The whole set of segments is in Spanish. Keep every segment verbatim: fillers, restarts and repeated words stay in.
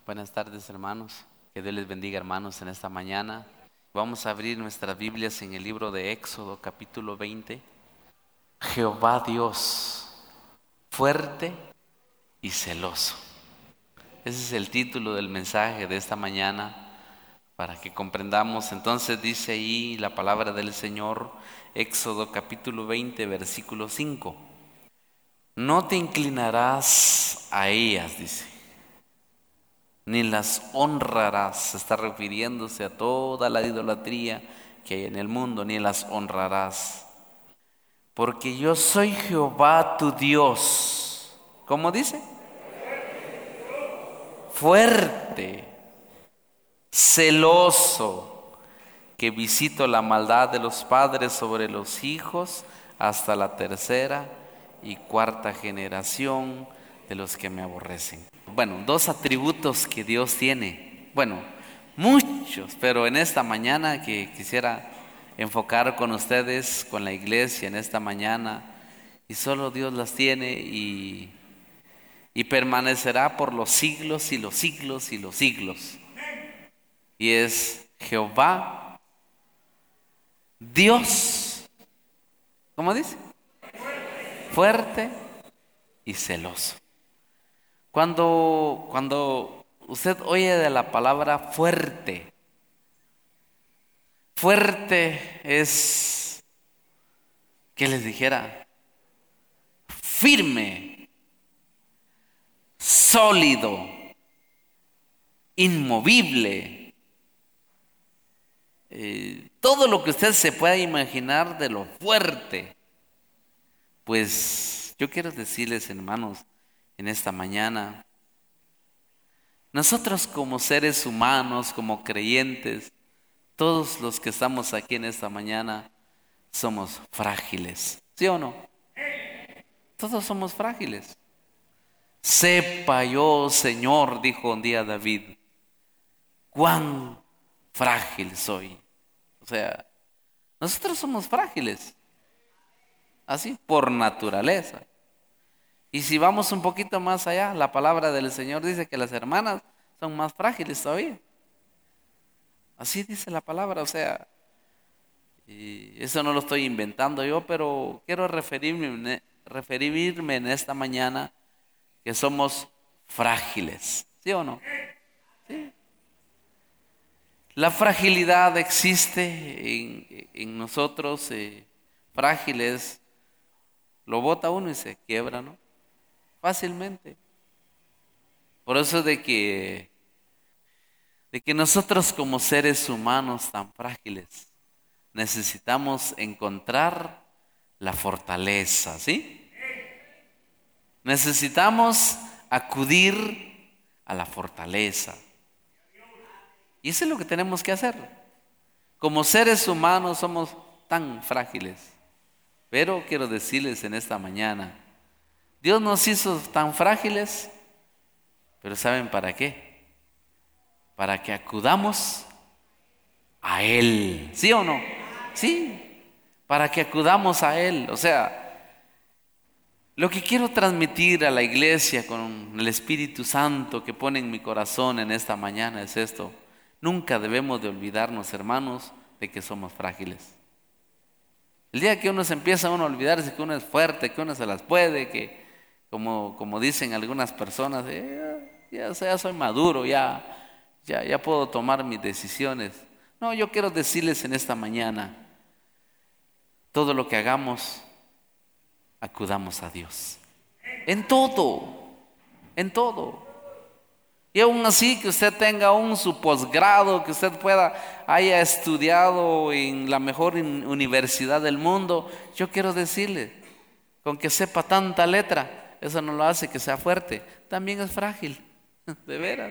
Buenas tardes, hermanos. Que Dios les bendiga, hermanos, en esta mañana. Vamos a abrir nuestras Biblias en el libro de Éxodo, capítulo veinte. Jehová Dios, fuerte y celoso. Ese es el título del mensaje de esta mañana, para que comprendamos. Entonces dice ahí la palabra del Señor, Éxodo capítulo veinte, versículo cinco. No te inclinarás a ellas, dice, ni las honrarás. Se está refiriéndose a toda la idolatría que hay en el mundo, ni las honrarás. Porque yo soy Jehová tu Dios. ¿Cómo dice? Fuerte, celoso, que visito la maldad de los padres sobre los hijos hasta la tercera y cuarta generación de los que me aborrecen. Bueno, dos atributos que Dios tiene. Bueno, muchos, pero en esta mañana que quisiera enfocar con ustedes, con la iglesia en esta mañana, y solo Dios las tiene y, y permanecerá por los siglos y los siglos y los siglos. Y es Jehová, Dios, ¿cómo dice? Fuerte y celoso. Cuando, cuando usted oye de la palabra fuerte, fuerte es, ¿qué les dijera? Firme, sólido, inmovible. Eh, todo lo que usted se pueda imaginar de lo fuerte. Pues yo quiero decirles, hermanos, en esta mañana, nosotros como seres humanos, como creyentes, todos los que estamos aquí en esta mañana, somos frágiles, ¿sí o no? Todos somos frágiles. Sepa yo, Señor, dijo un día David, cuán frágil soy. O sea, nosotros somos frágiles, así por naturaleza. Y si vamos un poquito más allá, la palabra del Señor dice que las hermanas son más frágiles todavía. Así dice la palabra, o sea, y eso no lo estoy inventando yo, pero quiero referirme, referirme en esta mañana que somos frágiles, ¿sí o no? Sí. La fragilidad existe en, en nosotros, eh, frágiles, lo bota uno y se quiebra, ¿no? Fácilmente. Por eso de que, de que nosotros como seres humanos tan frágiles necesitamos encontrar la fortaleza, ¿sí? Necesitamos acudir a la fortaleza. Y eso es lo que tenemos que hacer. Como seres humanos somos tan frágiles. Pero quiero decirles en esta mañana, Dios nos hizo tan frágiles, pero ¿saben para qué? Para que acudamos a Él, ¿sí o no? Sí, para que acudamos a Él. O sea, lo que quiero transmitir a la iglesia con el Espíritu Santo que pone en mi corazón en esta mañana es esto. Nunca debemos de olvidarnos, hermanos, de que somos frágiles. El día que uno se empieza uno a olvidarse que uno es fuerte, que uno se las puede, que Como, como dicen algunas personas, eh, ya, ya soy maduro, ya, ya, ya puedo tomar mis decisiones. No, yo quiero decirles en esta mañana, todo lo que hagamos, acudamos a Dios. En todo, en todo. Y aún así que usted tenga un su posgrado, que usted pueda, haya estudiado en la mejor universidad del mundo, yo quiero decirle, con que sepa tanta letra, eso no lo hace que sea fuerte, también es frágil, de veras.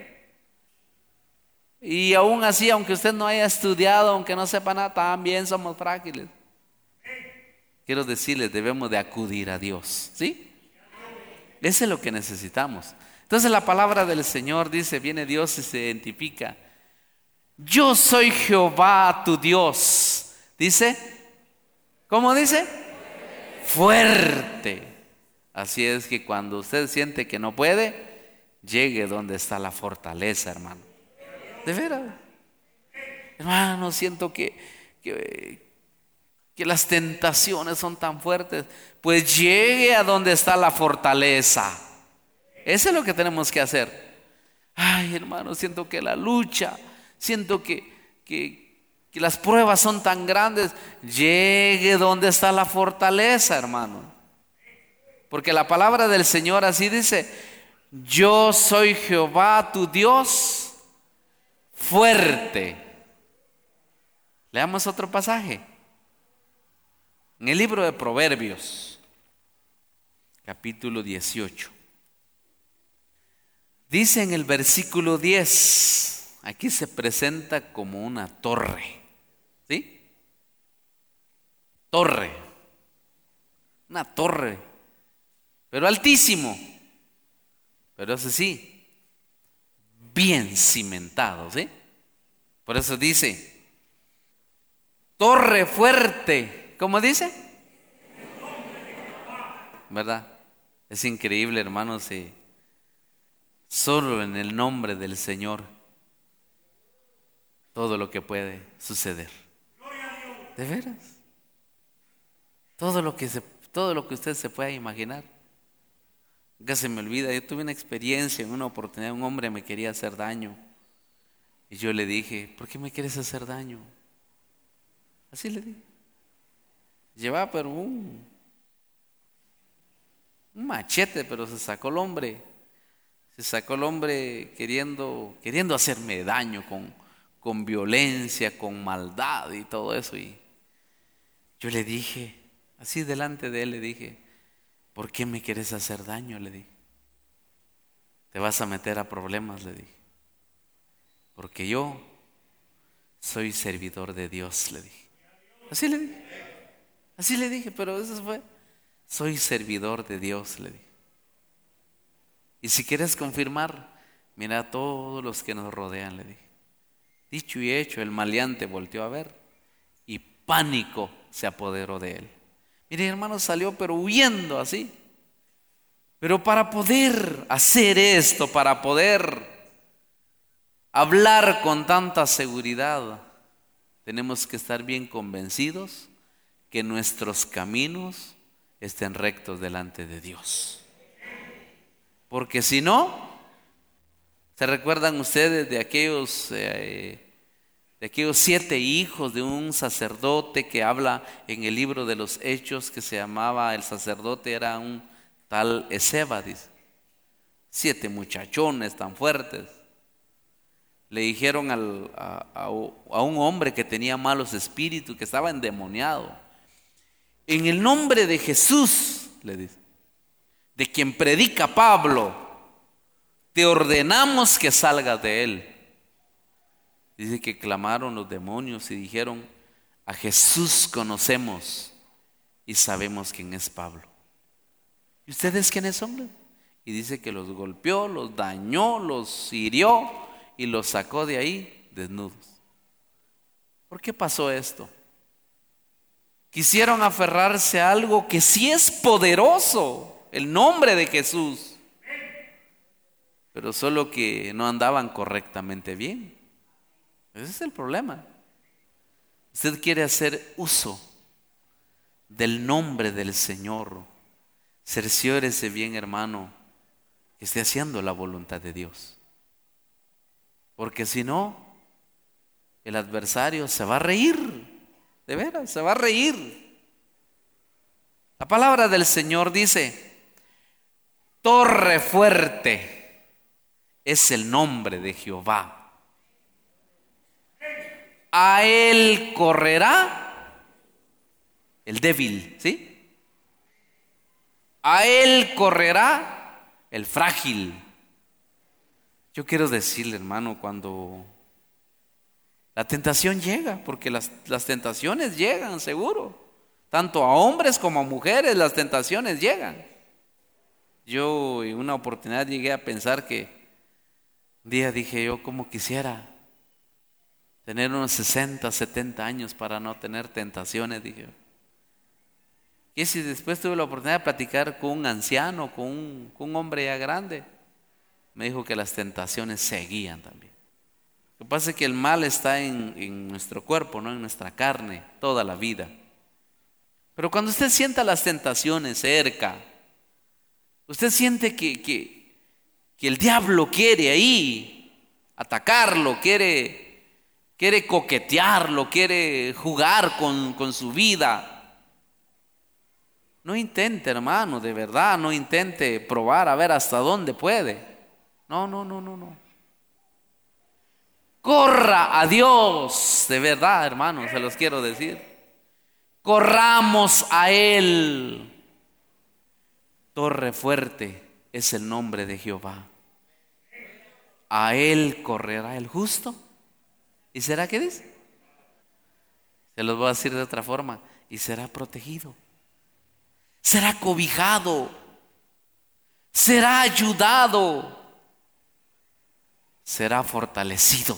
Y aún así, aunque usted no haya estudiado, aunque no sepa nada, también somos frágiles. Quiero decirles, debemos de acudir a Dios, ¿sí? Eso es lo que necesitamos. Entonces la palabra del Señor dice, viene Dios y se identifica. Yo soy Jehová tu Dios. Dice, ¿cómo dice? Fuerte. Así es que cuando usted siente que no puede, llegue donde está la fortaleza, hermano. De veras. Hermano, siento que, que, que las tentaciones son tan fuertes. Pues llegue a donde está la fortaleza. Eso es lo que tenemos que hacer. Ay, hermano, siento que la lucha, siento que, que, que las pruebas son tan grandes. Llegue donde está la fortaleza, hermano. Porque la palabra del Señor así dice: yo soy Jehová tu Dios fuerte. Leamos otro pasaje. En el libro de Proverbios, capítulo dieciocho. Dice en el versículo diez, aquí se presenta como una torre. ¿Sí? Torre. Una torre. Pero altísimo. Pero eso sí, bien cimentado, ¿sí? Por eso dice, torre fuerte. ¿Cómo dice? ¿Verdad? Es increíble, hermanos, si solo en el nombre del Señor todo lo que puede suceder. ¿De veras? Todo lo que se, todo lo que usted se pueda imaginar. Nunca se me olvida, yo tuve una experiencia, en una oportunidad, un hombre me quería hacer daño. Y yo le dije, ¿por qué me quieres hacer daño? Así le dije. Llevaba pero un, un machete, pero se sacó el hombre. Se sacó el hombre queriendo, queriendo hacerme daño con, con violencia, con maldad y todo eso. Y yo le dije, así delante de él le dije, ¿por qué me quieres hacer daño? Le dije. Te vas a meter a problemas, le dije. Porque yo soy servidor de Dios, le dije. Así le dije. Así le dije, pero eso fue. Soy servidor de Dios, le dije. Y si quieres confirmar, mira a todos los que nos rodean, le dije. Dicho y hecho, el maleante volteó a ver y pánico se apoderó de él. Mire, hermano, salió pero huyendo así. Pero para poder hacer esto, para poder hablar con tanta seguridad, tenemos que estar bien convencidos que nuestros caminos estén rectos delante de Dios. Porque si no, ¿se recuerdan ustedes de aquellos, eh, de aquellos siete hijos de un sacerdote que habla en el libro de los Hechos, que se llamaba, el sacerdote era un tal Esceva, dice? Siete muchachones tan fuertes. Le dijeron al, a, a, a un hombre que tenía malos espíritus, que estaba endemoniado: en el nombre de Jesús, le dice, de quien predica Pablo, te ordenamos que salgas de él. Dice que clamaron los demonios y dijeron: a Jesús conocemos y sabemos quién es Pablo. ¿Y ustedes quiénes son? Y dice que los golpeó, los dañó, los hirió y los sacó de ahí desnudos. ¿Por qué pasó esto? Quisieron aferrarse a algo que sí es poderoso, el nombre de Jesús, pero solo que no andaban correctamente bien. Ese es el problema. Usted quiere hacer uso del nombre del Señor. Cerciórese bien, hermano, que esté haciendo la voluntad de Dios. Porque si no, el adversario se va a reír. De veras, se va a reír. La palabra del Señor dice: torre fuerte es el nombre de Jehová. A él correrá el débil, ¿sí? A él correrá el frágil. Yo quiero decirle, hermano, cuando la tentación llega, porque las, las tentaciones llegan, seguro. Tanto a hombres como a mujeres las tentaciones llegan. Yo en una oportunidad llegué a pensar que un día dije yo, cómo quisiera tener unos sesenta, setenta años para no tener tentaciones, dije. Y si después tuve la oportunidad de platicar con un anciano, con un, con un hombre ya grande, me dijo que las tentaciones seguían también. Lo que pasa es que el mal está en, en nuestro cuerpo, no en nuestra carne, toda la vida. Pero cuando usted sienta las tentaciones cerca, usted siente que, que, que el diablo quiere ahí atacarlo, quiere, quiere coquetearlo, quiere jugar con, con su vida. No intente, hermano, de verdad, no intente probar a ver hasta dónde puede. No, no, no, no, no. Corra a Dios, de verdad, hermano, se los quiero decir. Corramos a Él. Torre fuerte es el nombre de Jehová. A Él correrá el justo. ¿Y será qué dice? Se los voy a decir de otra forma. Y será protegido. Será cobijado. Será ayudado. Será fortalecido.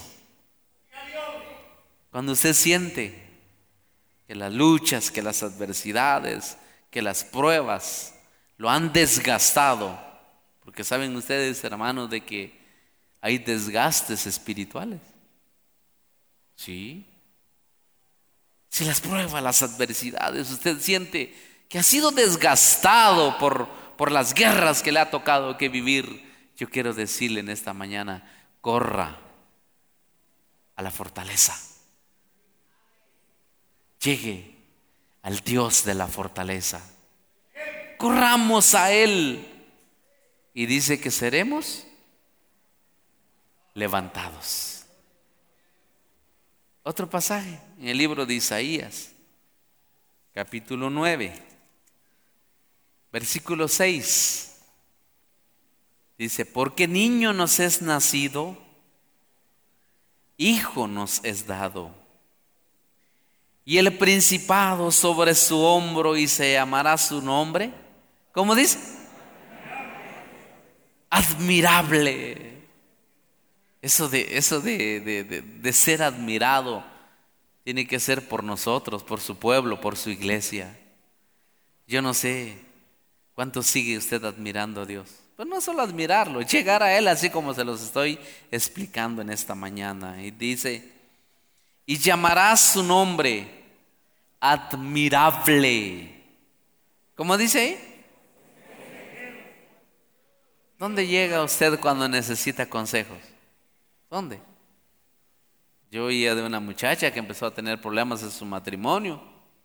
Cuando usted siente que las luchas, que las adversidades, que las pruebas lo han desgastado, porque saben ustedes, hermanos, de que hay desgastes espirituales. Sí. Si las pruebas, las adversidades, usted siente que ha sido desgastado por, por las guerras que le ha tocado que vivir, yo quiero decirle en esta mañana, corra a la fortaleza. Llegue al Dios de la fortaleza. Corramos a Él. Y dice que seremos levantados. Otro pasaje en el libro de Isaías, capítulo nueve, versículo seis. Dice, porque niño nos es nacido, hijo nos es dado. Y el principado sobre su hombro, y se llamará su nombre. ¿Cómo dice? Admirable. Eso de, eso de, de, de, de ser admirado tiene que ser por nosotros, por su pueblo, por su iglesia. Yo no sé cuánto sigue usted admirando a Dios. Pues no solo admirarlo, llegar a Él así como se los estoy explicando en esta mañana. Y dice, y llamarás su nombre admirable. ¿Cómo dice ahí? ¿Dónde llega usted cuando necesita consejos? ¿Dónde? Yo oía de una muchacha que empezó a tener problemas en su matrimonio.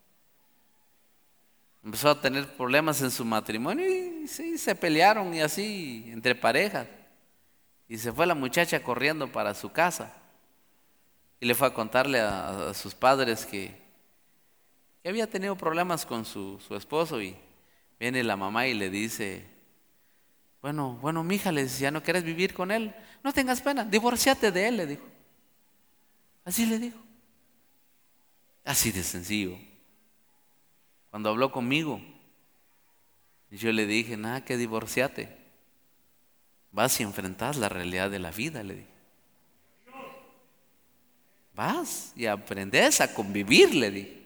Empezó a tener problemas en su matrimonio y sí, se pelearon y así entre parejas. Y se fue la muchacha corriendo para su casa. Y le fue a contarle a, a sus padres que, que había tenido problemas con su, su esposo. Y viene la mamá y le dice, bueno, bueno, mija, le dice, ¿ya no quieres vivir con él? No tengas pena, divórciate de él, le dijo. Así le dijo. Así de sencillo. Cuando habló conmigo, yo le dije, nada que divorciate. Vas y enfrentas la realidad de la vida, le dije. Vas y aprendes a convivir, le dije.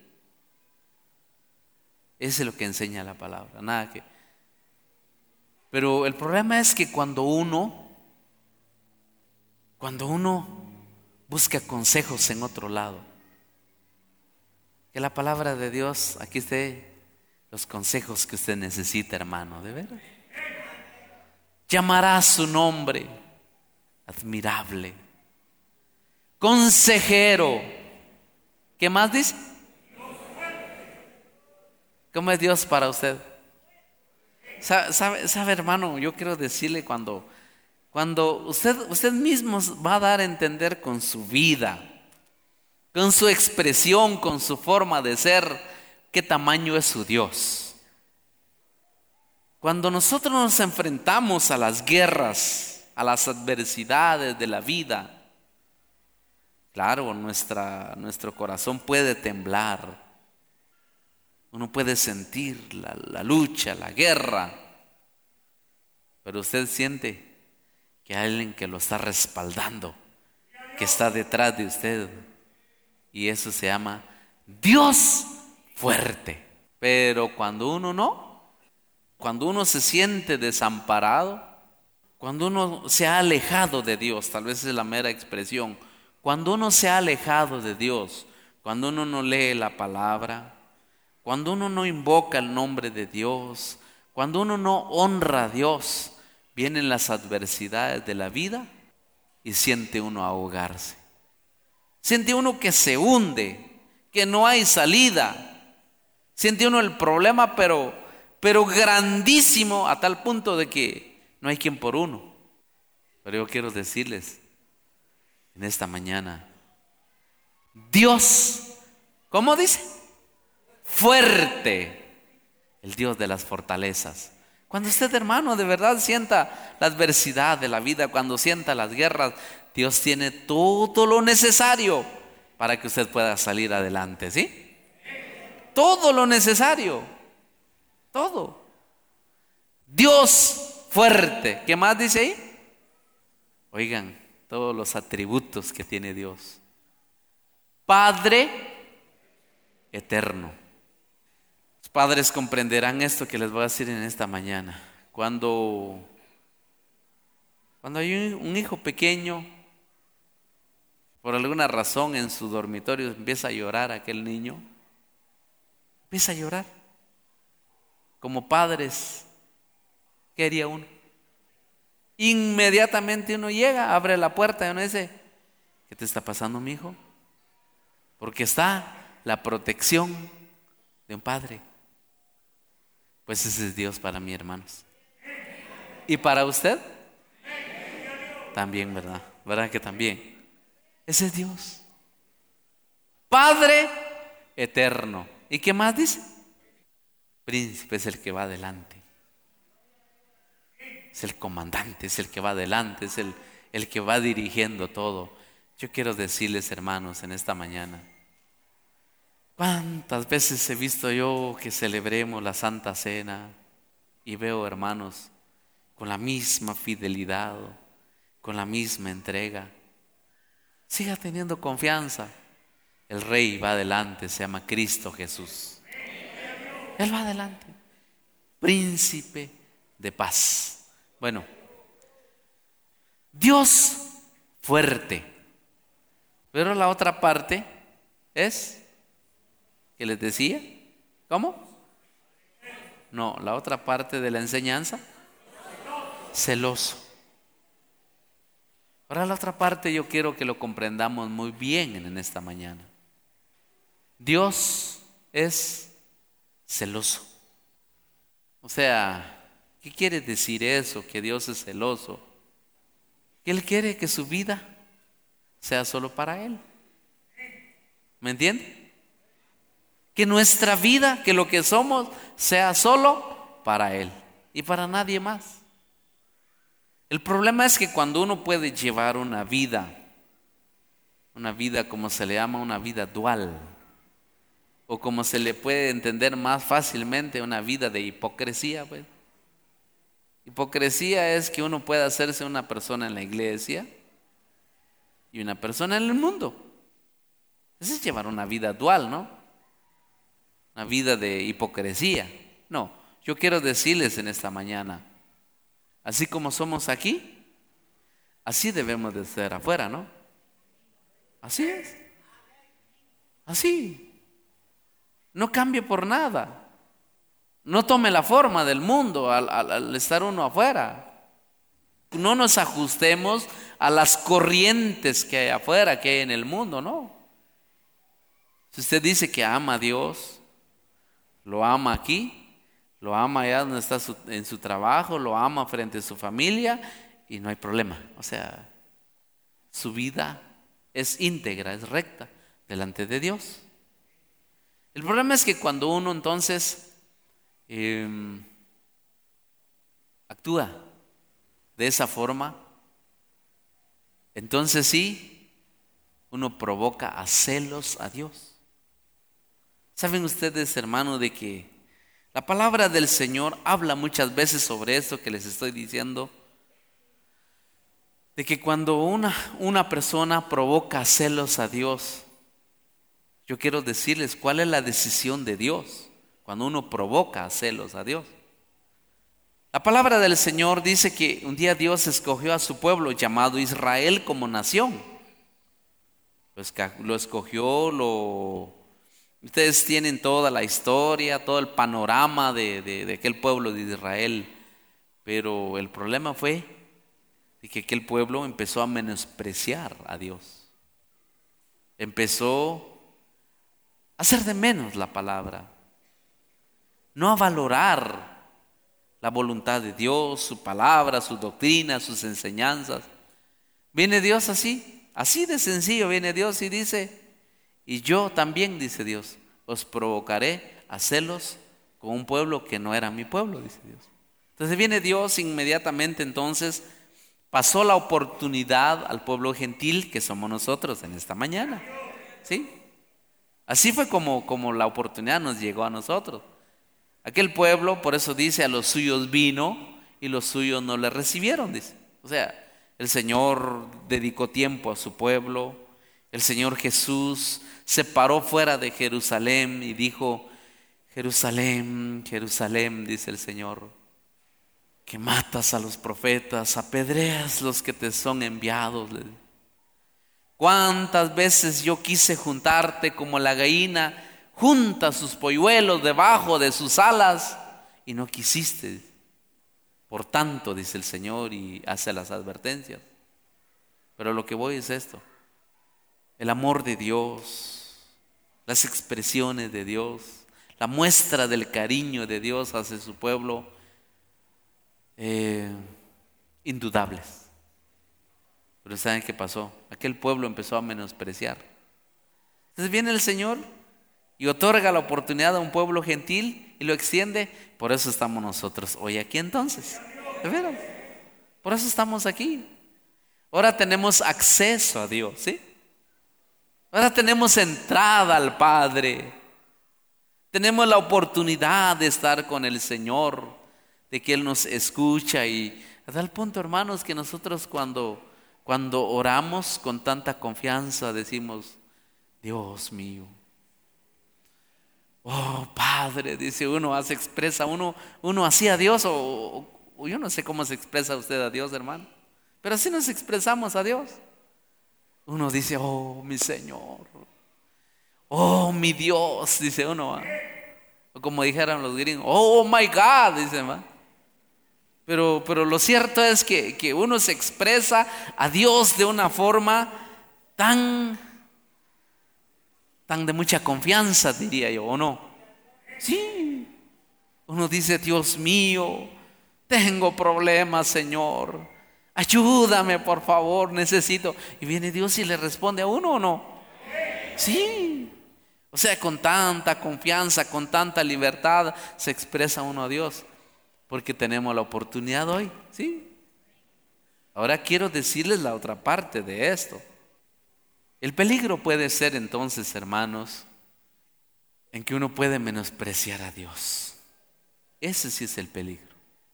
Eso es lo que enseña la palabra, nada que. Pero el problema es que cuando uno, cuando uno busca consejos en otro lado, que la palabra de Dios aquí esté los consejos que usted necesita, hermano, de veras. Llamará su nombre admirable, consejero. ¿Qué más dice? ¿Cómo es Dios para usted? ¿Sabe, sabe, sabe, hermano? Yo quiero decirle cuando, cuando usted, usted mismo va a dar a entender con su vida, con su expresión, con su forma de ser, qué tamaño es su Dios. Cuando nosotros nos enfrentamos a las guerras, a las adversidades de la vida, claro, nuestra, nuestro corazón puede temblar. Uno puede sentir la, la lucha, la guerra, pero usted siente que hay alguien que lo está respaldando, que está detrás de usted, y eso se llama Dios fuerte. Pero cuando uno no, cuando uno se siente desamparado, Cuando uno se ha alejado de Dios, tal vez es la mera expresión, cuando uno se ha alejado de Dios, cuando uno no lee la palabra, cuando uno no invoca el nombre de Dios, cuando uno no honra a Dios, vienen las adversidades de la vida y siente uno ahogarse. Siente uno que se hunde, que no hay salida. Siente uno el problema, pero, pero grandísimo, a tal punto de que no hay quien por uno. Pero yo quiero decirles en esta mañana, Dios, ¿cómo dice? Fuerte, el Dios de las fortalezas. Cuando usted, hermano, de verdad sienta la adversidad de la vida, cuando sienta las guerras, Dios tiene todo lo necesario para que usted pueda salir adelante, ¿sí? Todo lo necesario, todo. Dios fuerte. ¿Qué más dice ahí? Oigan, todos los atributos que tiene Dios. Padre eterno. Los padres comprenderán esto que les voy a decir en esta mañana. Cuando, cuando hay un, un hijo pequeño, por alguna razón en su dormitorio empieza a llorar aquel niño, empieza a llorar. Como padres, ¿qué haría uno? Inmediatamente uno llega, abre la puerta y uno dice, ¿qué te está pasando, mi hijo? Porque está la protección de un padre. Pues ese es Dios para mí, hermanos. ¿Y para usted? También, ¿verdad? ¿Verdad que también? Ese es Dios. Padre eterno. ¿Y qué más dice? Príncipe es el que va adelante. Es el comandante, es el que va adelante, es el, el que va dirigiendo todo. Yo quiero decirles, hermanos, en esta mañana, ¿cuántas veces he visto yo que celebremos la Santa Cena y veo, hermanos, con la misma fidelidad, con la misma entrega? Siga teniendo confianza. El Rey va adelante, se llama Cristo Jesús. Él va adelante. Príncipe de paz. Bueno, Dios fuerte. Pero la otra parte es, ¿qué les decía? ¿Cómo? No, la otra parte de la enseñanza, celoso. Ahora la otra parte yo quiero que lo comprendamos muy bien en esta mañana. Dios es celoso. O sea, ¿qué quiere decir eso? Que Dios es celoso. Que Él quiere que su vida sea solo para Él. ¿Me entiende? Que nuestra vida, que lo que somos, sea solo para Él y para nadie más. El problema es que cuando uno puede llevar una vida, una vida como se le llama, una vida dual, o como se le puede entender más fácilmente, una vida de hipocresía, pues. Hipocresía es que uno pueda hacerse una persona en la iglesia y una persona en el mundo. Eso es llevar una vida dual, ¿no? Una vida de hipocresía. No, yo quiero decirles en esta mañana, así como somos aquí, así debemos de ser afuera, ¿no? Así es. Así. No cambie por nada. No tome la forma del mundo al, al, al estar uno afuera. No nos ajustemos a las corrientes que hay afuera, que hay en el mundo, no. Si usted dice que ama a Dios, lo ama aquí, lo ama allá donde está su, en su trabajo, lo ama frente a su familia y no hay problema. O sea, su vida es íntegra, es recta delante de Dios. El problema es que cuando uno entonces eh, actúa de esa forma, entonces sí, uno provoca a celos a Dios. ¿Saben ustedes, hermano, de que la palabra del Señor habla muchas veces sobre esto que les estoy diciendo? De que cuando una, una persona provoca celos a Dios, yo quiero decirles cuál es la decisión de Dios cuando uno provoca celos a Dios. La palabra del Señor dice que un día Dios escogió a su pueblo llamado Israel como nación. Lo escogió, lo... Ustedes tienen toda la historia, todo el panorama de, de, de aquel pueblo de Israel. Pero el problema fue de que aquel pueblo empezó a menospreciar a Dios. Empezó a hacer de menos la palabra. No a valorar la voluntad de Dios, su palabra, su doctrina, sus enseñanzas. Viene Dios así, así de sencillo viene Dios y dice, y yo también, dice Dios, os provocaré a celos con un pueblo que no era mi pueblo, dice Dios. Entonces viene Dios inmediatamente, entonces pasó la oportunidad al pueblo gentil que somos nosotros en esta mañana. ¿Sí? Así fue como, como la oportunidad nos llegó a nosotros. Aquel pueblo, por eso dice, a los suyos vino y los suyos no le recibieron, dice. O sea, el Señor dedicó tiempo a su pueblo. El Señor Jesús se paró fuera de Jerusalén y dijo, Jerusalén, Jerusalén, dice el Señor, que matas a los profetas, apedreas los que te son enviados. ¿Cuántas veces yo quise juntarte como la gallina junta sus polluelos debajo de sus alas y no quisiste? Por tanto, dice el Señor y hace las advertencias. Pero lo que voy es esto: el amor de Dios, las expresiones de Dios, la muestra del cariño de Dios hacia su pueblo, eh, indudables. Pero ¿saben qué pasó? Aquel pueblo empezó a menospreciar. Entonces viene el Señor y otorga la oportunidad a un pueblo gentil y lo extiende. Por eso estamos nosotros hoy aquí entonces. ¿De veras? Por eso estamos aquí. Ahora tenemos acceso a Dios, ¿sí? Ahora tenemos entrada al Padre. Tenemos la oportunidad de estar con el Señor, de que Él nos escucha. Y a tal punto, hermanos, que nosotros cuando, cuando oramos con tanta confianza decimos, Dios mío, oh Padre, dice uno, se expresa uno, uno así a Dios, o, o yo no sé cómo se expresa usted a Dios, hermano, pero así nos expresamos a Dios. Uno dice, oh mi Señor, oh mi Dios, dice uno, ¿eh? O como dijeran los gringos, oh my God, dice, ¿eh? Pero, pero lo cierto es que, que uno se expresa a Dios de una forma tan, tan de mucha confianza, diría yo, ¿o no? Sí. Uno dice, Dios mío, tengo problemas, Señor, ayúdame por favor, necesito. Y viene Dios y le responde a uno, ¿o no? Sí. O sea, con tanta confianza, con tanta libertad se expresa uno a Dios. Porque tenemos la oportunidad hoy, ¿sí? Ahora quiero decirles la otra parte de esto. El peligro puede ser entonces, hermanos, en que uno puede menospreciar a Dios. Ese sí es el peligro.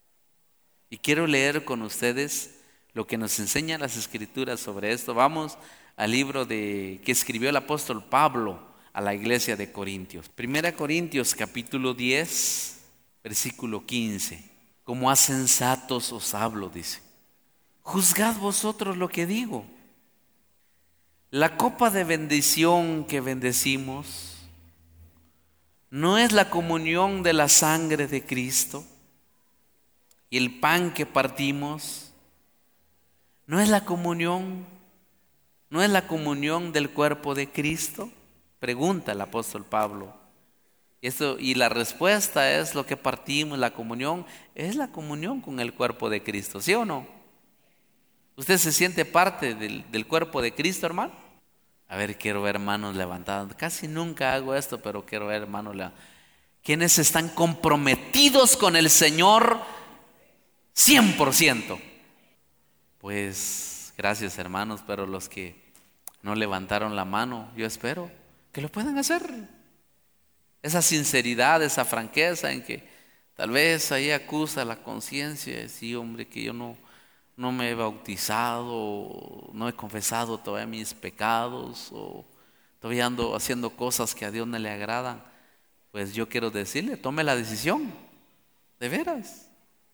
Y quiero leer con ustedes lo que nos enseñan las Escrituras sobre esto. Vamos al libro de, que escribió el apóstol Pablo a la iglesia de Corintios. Primera Corintios capítulo diez. Versículo quince. Como a sensatos os hablo, dice. Juzgad vosotros lo que digo. La copa de bendición que bendecimos no es la comunión de la sangre de Cristo. Y el pan que partimos no es la comunión, no es la comunión del cuerpo de Cristo. Pregunta el apóstol Pablo. Esto, y la respuesta es lo que partimos, la comunión, es la comunión con el cuerpo de Cristo, ¿sí o no? ¿Usted se siente parte del, del cuerpo de Cristo, hermano? A ver, quiero ver manos levantadas. Casi nunca hago esto, pero quiero ver manos levantadas. ¿Quiénes están comprometidos con el Señor cien por ciento? Pues gracias, hermanos, pero los que no levantaron la mano, yo espero que lo puedan hacer. Esa sinceridad, esa franqueza en que tal vez ahí acusa la conciencia, sí, hombre, que yo no, no me he bautizado, no he confesado todavía mis pecados, o todavía ando haciendo cosas que a Dios no le agradan. Pues yo quiero decirle, tome la decisión, de veras.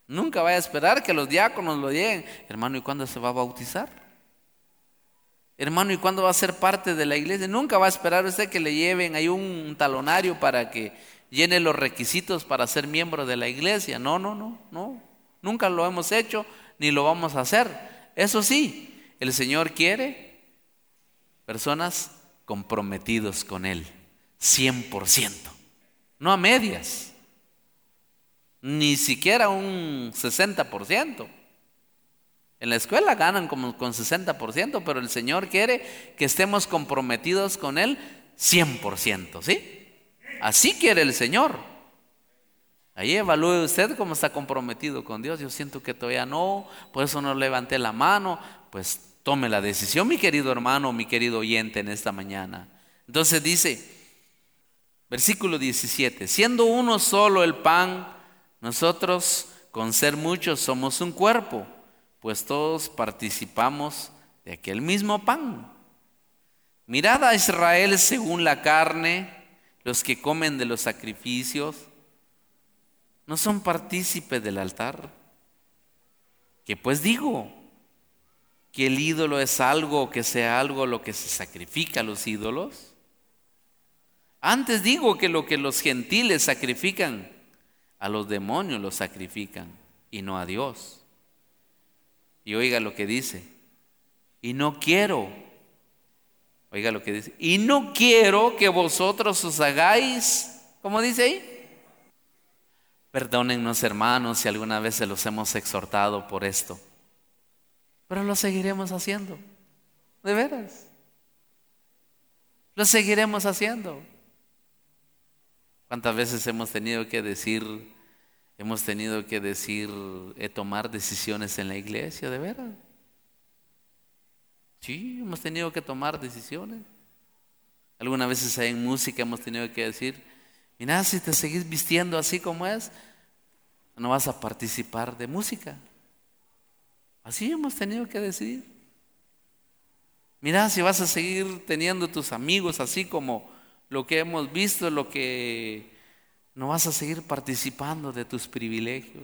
Nunca vaya a esperar que los diáconos lo lleguen. Hermano, ¿y cuándo se va a bautizar? Hermano, ¿y cuándo va a ser parte de la iglesia? Nunca va a esperar usted que le lleven ahí un talonario para que llene los requisitos para ser miembro de la iglesia. No, no, no, no. Nunca lo hemos hecho ni lo vamos a hacer. Eso sí, el Señor quiere personas comprometidos con Él, cien por ciento. No a medias, ni siquiera un sesenta por ciento. En la escuela ganan como con sesenta por ciento, pero el Señor quiere que estemos comprometidos con Él cien por ciento, ¿sí? Así quiere el Señor. Ahí evalúe usted cómo está comprometido con Dios. Yo siento que todavía no, por eso no levanté la mano. Pues tome la decisión, mi querido hermano, mi querido oyente, en esta mañana. Entonces dice, versículo diecisiete, siendo uno solo el pan, nosotros con ser muchos somos un cuerpo, pues todos participamos de aquel mismo pan. Mirad a Israel según la carne, los que comen de los sacrificios, ¿no son partícipes del altar? ¿Qué pues digo? ¿Que el ídolo es algo, que sea algo lo que se sacrifica a los ídolos? Antes digo que lo que los gentiles sacrifican, a los demonios los sacrifican y no a Dios. Y oiga lo que dice, y no quiero, oiga lo que dice, y no quiero que vosotros os hagáis, ¿cómo dice ahí? Perdónennos, hermanos, si alguna vez se los hemos exhortado por esto, pero lo seguiremos haciendo, de veras, lo seguiremos haciendo. ¿Cuántas veces hemos tenido que decir, hemos tenido que decir, eh, tomar decisiones en la iglesia, de veras? Sí, hemos tenido que tomar decisiones. Algunas veces en música hemos tenido que decir, mira, si te seguís vistiendo así como es, no vas a participar de música. Así hemos tenido que decidir. Mira, si vas a seguir teniendo tus amigos así como lo que hemos visto, lo que no vas a seguir participando de tus privilegios.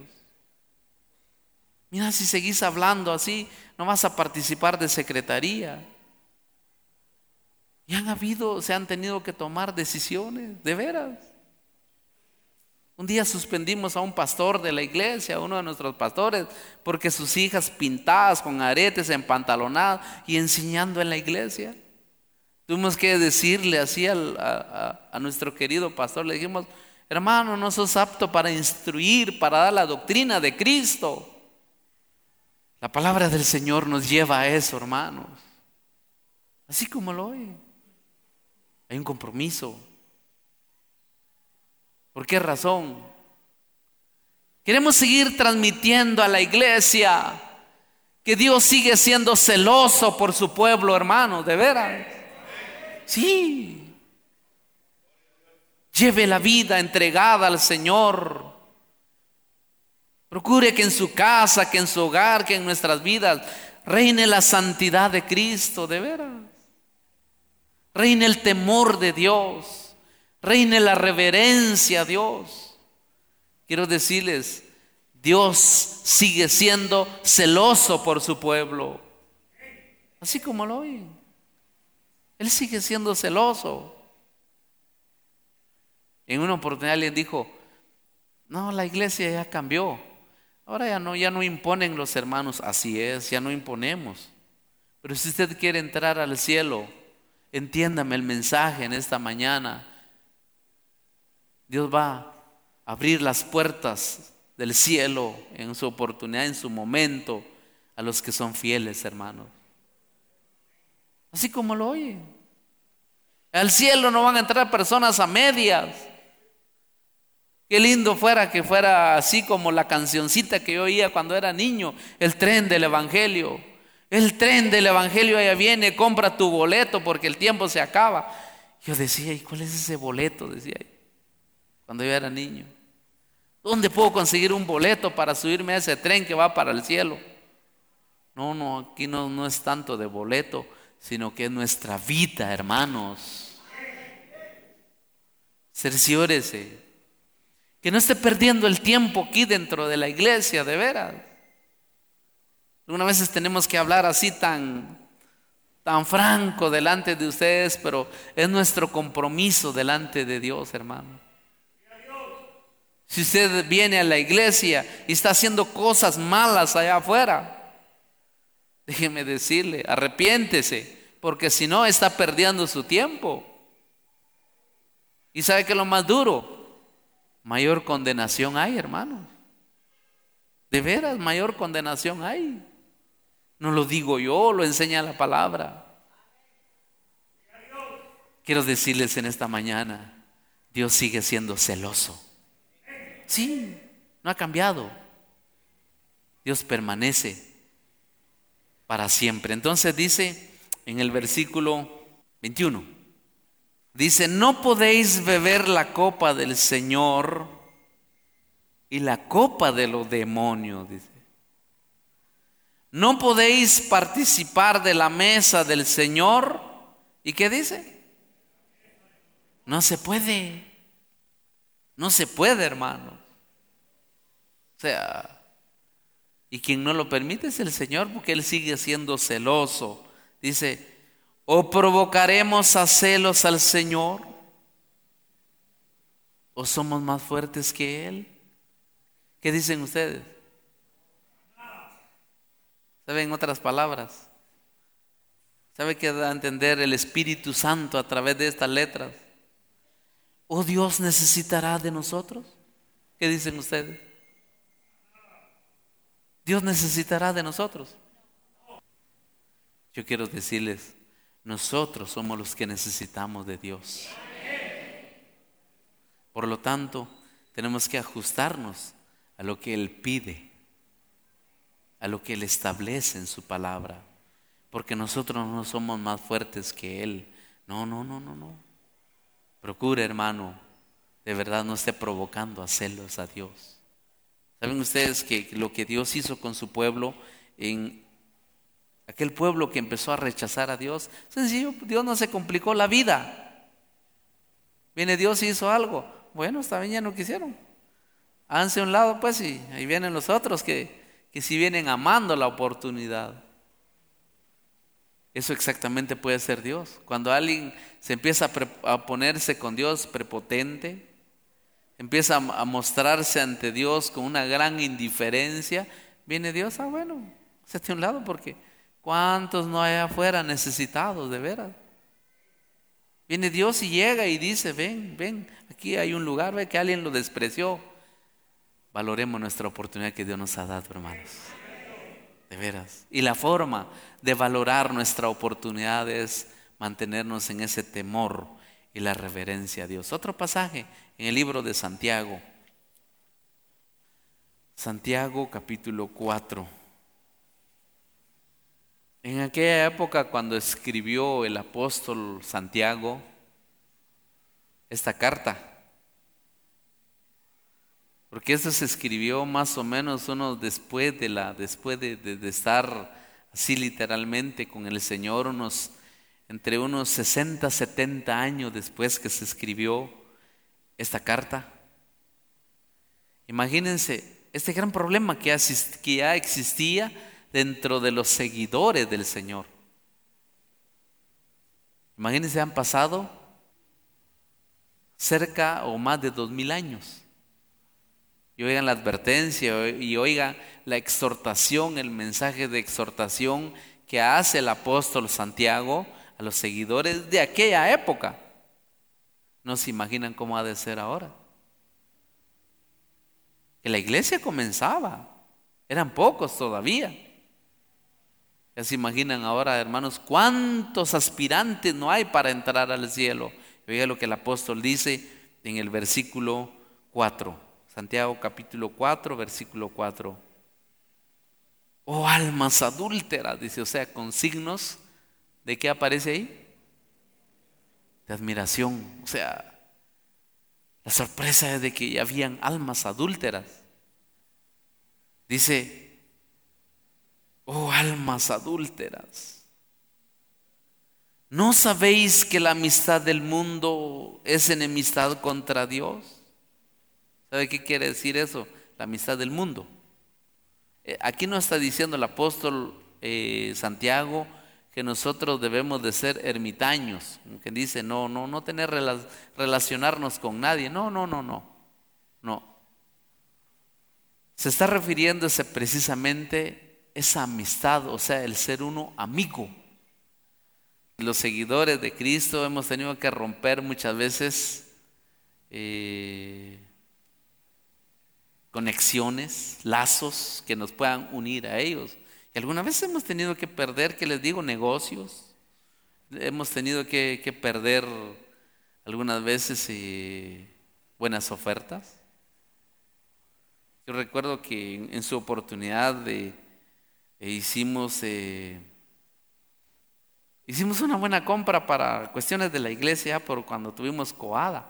Mira, si seguís hablando así, no vas a participar de secretaría. Y han habido, se han tenido que tomar decisiones, de veras. Un día suspendimos a un pastor de la iglesia, a uno de nuestros pastores, porque sus hijas pintadas con aretes, empantalonadas y enseñando en la iglesia. Tuvimos que decirle así al, a, a, a nuestro querido pastor, le dijimos, hermano, no sos apto para instruir, para dar la doctrina de Cristo. La palabra del Señor nos lleva a eso, hermanos. Así como lo oyen. Hay un compromiso. ¿Por qué razón? Queremos seguir transmitiendo a la iglesia que Dios sigue siendo celoso por su pueblo, hermanos, de veras. Sí. Lleve la vida entregada al Señor. Procure que en su casa, que en su hogar, que en nuestras vidas reine la santidad de Cristo, de veras. Reine el temor de Dios. Reine la reverencia a Dios. Quiero decirles, Dios sigue siendo celoso por su pueblo. Así como lo oyen. Él sigue siendo celoso. En una oportunidad alguien dijo, no, la iglesia ya cambió. Ahora ya no, ya no imponen los hermanos. Así es, ya no imponemos. Pero si usted quiere entrar al cielo, entiéndame el mensaje en esta mañana. Dios va a abrir las puertas del cielo en su oportunidad, en su momento, a los que son fieles, hermanos. Así como lo oyen. Al cielo no van a entrar personas a medias. Qué lindo fuera que fuera así como la cancioncita que yo oía cuando era niño, el tren del evangelio. El tren del evangelio ya viene, compra tu boleto porque el tiempo se acaba. Yo decía, ¿y cuál es ese boleto? Decía yo, cuando yo era niño. ¿Dónde puedo conseguir un boleto para subirme a ese tren que va para el cielo? No, no, aquí no, no es tanto de boleto, sino que es nuestra vida, hermanos. Cerciórese Que no esté perdiendo el tiempo aquí dentro de la iglesia, de veras. Algunas veces tenemos que hablar así tan, tan franco delante de ustedes, pero es nuestro compromiso delante de Dios, hermano. Si usted viene a la iglesia y está haciendo cosas malas allá afuera, déjeme decirle, arrepiéntese, porque si no está perdiendo su tiempo. ¿Y sabe qué es lo más duro? Mayor condenación hay, hermano. De veras, mayor condenación hay. No lo digo yo, lo enseña la palabra. Quiero decirles en esta mañana, Dios sigue siendo celoso. Sí, no ha cambiado. Dios permanece para siempre. Entonces dice en el versículo veintiuno, dice: no podéis beber la copa del Señor y la copa de los demonios, dice. No podéis participar de la mesa del Señor. ¿Y qué dice? No se puede. No se puede, hermano. O sea, y quien no lo permite es el Señor, porque Él sigue siendo celoso. Dice: ¿o provocaremos a celos al Señor? ¿O somos más fuertes que Él? ¿Qué dicen ustedes? ¿Saben otras palabras? ¿Sabe qué da a entender el Espíritu Santo a través de estas letras? ¿O Dios necesitará de nosotros? ¿Qué dicen ustedes? ¿Dios necesitará de nosotros? Yo quiero decirles, nosotros somos los que necesitamos de Dios. Por lo tanto, tenemos que ajustarnos a lo que Él pide, a lo que Él establece en su palabra, porque nosotros no somos más fuertes que Él. No, no, no, no, no. Procure, hermano, de verdad no esté provocando a celos a Dios. ¿Saben ustedes que lo que Dios hizo con su pueblo, en aquel pueblo que empezó a rechazar a Dios? Sencillo, Dios no se complicó la vida. Viene Dios y hizo algo. Bueno, esta vez ya no quisieron. Háganse a un lado, pues, y ahí vienen los otros que, que sí vienen amando la oportunidad. Eso exactamente puede ser Dios. Cuando alguien se empieza a, pre- a ponerse con Dios prepotente, empieza a, a mostrarse ante Dios con una gran indiferencia, viene Dios, ah bueno, hazte a un lado, porque ¿cuántos no hay afuera necesitados de veras? Viene Dios y llega y dice: ven, ven, aquí hay un lugar, ve que alguien lo despreció. Valoremos nuestra oportunidad que Dios nos ha dado, hermanos. De veras. Y la forma de valorar nuestra oportunidad es mantenernos en ese temor y la reverencia a Dios. Otro pasaje en el libro de Santiago. Santiago capítulo cuatro. En aquella época, cuando escribió el apóstol Santiago esta carta, porque esto se escribió más o menos unos después de la, después de, de, de estar así literalmente con el Señor, unos entre unos sesenta, setenta años después que se escribió esta carta. Imagínense este gran problema que, asist, que ya existía dentro de los seguidores del Señor. Imagínense, han pasado cerca o más de dos mil años. Y oigan la advertencia y oigan la exhortación, el mensaje de exhortación que hace el apóstol Santiago a los seguidores de aquella época. No se imaginan cómo ha de ser ahora. Que la iglesia comenzaba, eran pocos todavía. Ya se imaginan ahora, hermanos, cuántos aspirantes no hay para entrar al cielo. Y oiga lo que el apóstol dice en el versículo cuatro. Santiago capítulo cuatro, versículo cuatro. Oh almas adúlteras, dice, o sea, con signos de qué aparece ahí, de admiración. O sea, la sorpresa es de que ya habían almas adúlteras. Dice: oh almas adúlteras, ¿no sabéis que la amistad del mundo es enemistad contra Dios? ¿Sabe qué quiere decir eso? La amistad del mundo. Eh, Aquí no está diciendo el apóstol eh, Santiago que nosotros debemos de ser ermitaños, como quien dice, no, no, no tener rela- relacionarnos con nadie. No, no, no, no, no. Se está refiriendo ese precisamente esa amistad, o sea, el ser uno amigo. Los seguidores de Cristo hemos tenido que romper muchas veces eh, conexiones, lazos que nos puedan unir a ellos. Y algunas veces hemos tenido que perder, que les digo, negocios. Hemos tenido que, que perder algunas veces eh, buenas ofertas. Yo recuerdo que en, en su oportunidad de, eh, hicimos, eh, hicimos una buena compra para cuestiones de la iglesia por cuando tuvimos coada.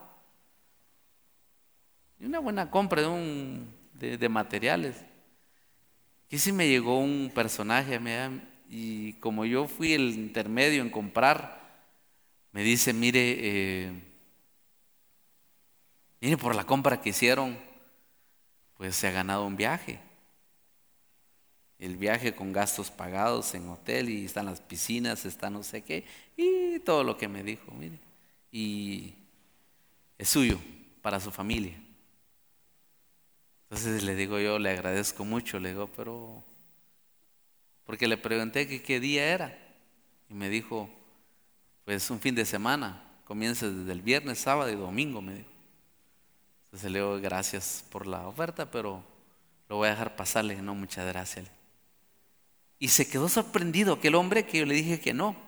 Y una buena compra de, un, de, de materiales. Y sí me llegó un personaje me- y como yo fui el intermedio en comprar, me dice, mire, eh, mire por la compra que hicieron, pues se ha ganado un viaje. El viaje con gastos pagados en hotel y están las piscinas, está no sé qué, y todo lo que me dijo, mire. Y es suyo, para su familia. Entonces le digo yo, le agradezco mucho, le digo, pero, porque le pregunté que qué día era. Y me dijo, pues un fin de semana, comienza desde el viernes, sábado y domingo, me dijo. Entonces le digo, gracias por la oferta, pero lo voy a dejar pasar, le dije, no, muchas gracias. Y se quedó sorprendido aquel hombre que yo le dije que no.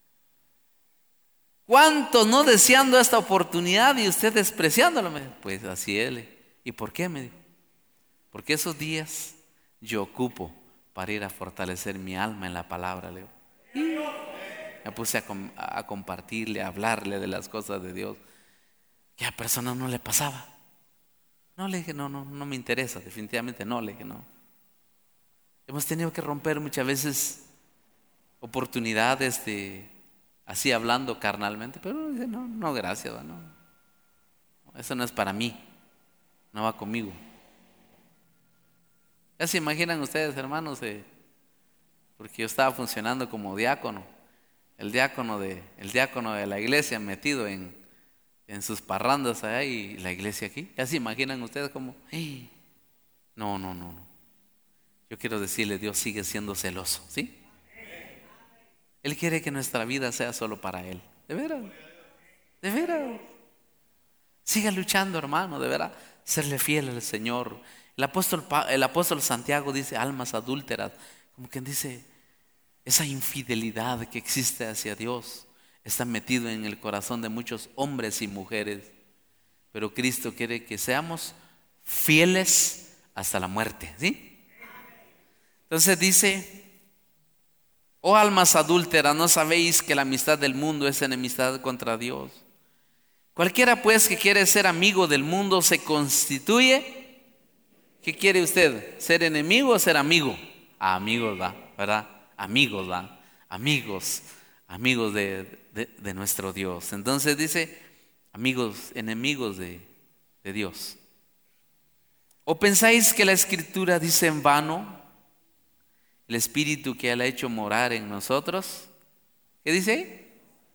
¿Cuántos no deseando esta oportunidad y usted despreciándolo? Me dijo, pues así es. le- ¿Y por qué? Me dijo. Porque esos días yo ocupo para ir a fortalecer mi alma en la palabra, le digo. Y me puse a, com- a compartirle, a hablarle de las cosas de Dios que a personas no le pasaba. No, le dije, no, no, no me interesa, definitivamente no, le dije, no. Hemos tenido que romper muchas veces oportunidades de, así hablando carnalmente, pero dice, no, no, gracias, va, no. Eso no es para mí, no va conmigo. Ya se imaginan ustedes, hermanos, eh, porque yo estaba funcionando como diácono, el diácono de, el diácono de la iglesia metido en, en sus parrandas allá y la iglesia aquí. Ya se imaginan ustedes como, "Ey, no, no, no, no. Yo quiero decirle, Dios sigue siendo celoso, ¿sí? Él quiere que nuestra vida sea solo para Él. De veras, de veras. Siga luchando, hermano, de veras. Serle fiel al Señor. El apóstol, Pa- el apóstol Santiago dice almas adúlteras. Como quien dice, esa infidelidad que existe hacia Dios está metido en el corazón de muchos hombres y mujeres. Pero Cristo quiere que seamos fieles hasta la muerte, ¿sí? Entonces dice, oh almas adúlteras, ¿no sabéis que la amistad del mundo es enemistad contra Dios? Cualquiera pues que quiere ser amigo del mundo se constituye. ¿Qué quiere usted? ¿Ser enemigo o ser amigo? Ah, amigos, ¿va? ¿Verdad? Amigos, ¿va? Amigos, amigos de, de- de nuestro Dios. Entonces dice, amigos, enemigos de, de Dios. ¿O pensáis que la Escritura dice en vano? El Espíritu que Él ha hecho morar en nosotros. ¿Qué dice?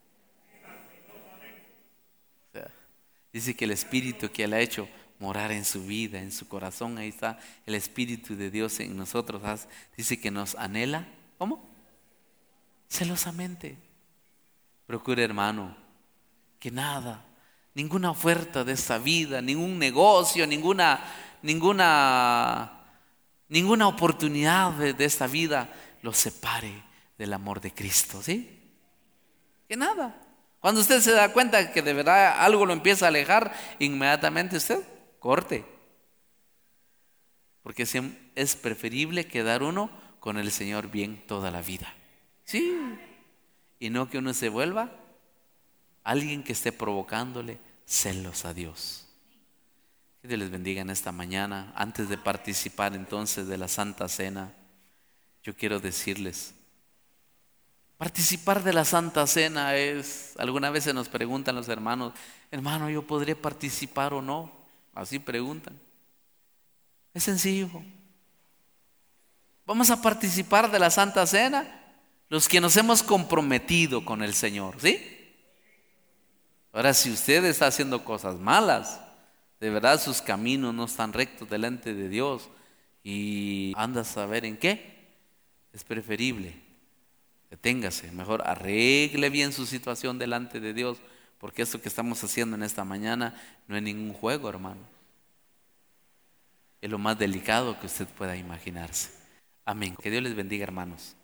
O sea, dice que el Espíritu que Él ha hecho morar en su vida, en su corazón, ahí está el Espíritu de Dios en nosotros. ¿Sabes? Dice que nos anhela. ¿Cómo? Celosamente. Procure, hermano, que nada, ninguna oferta de esta vida, ningún negocio, ninguna, ninguna, ninguna oportunidad de, de esta vida lo separe del amor de Cristo, ¿sí? Que nada. Cuando usted se da cuenta que de verdad algo lo empieza a alejar, inmediatamente usted corte. Porque siem- es preferible quedar uno con el Señor bien toda la vida. Sí. Y no que uno se vuelva alguien que esté provocándole celos a Dios. Que Dios les bendiga en esta mañana. Antes de participar entonces de la Santa Cena, yo quiero decirles, participar de la Santa Cena es, alguna vez se nos preguntan los hermanos, hermano, ¿yo podré participar o no? Así preguntan. Es sencillo. Vamos a participar de la Santa Cena, los que nos hemos comprometido con el Señor, ¿sí? Ahora, si usted está haciendo cosas malas, de verdad sus caminos no están rectos delante de Dios y anda a saber en qué, es preferible deténgase, mejor arregle bien su situación delante de Dios, porque esto que estamos haciendo en esta mañana no es ningún juego, hermano. Es lo más delicado que usted pueda imaginarse. Amén. Que Dios les bendiga, hermanos.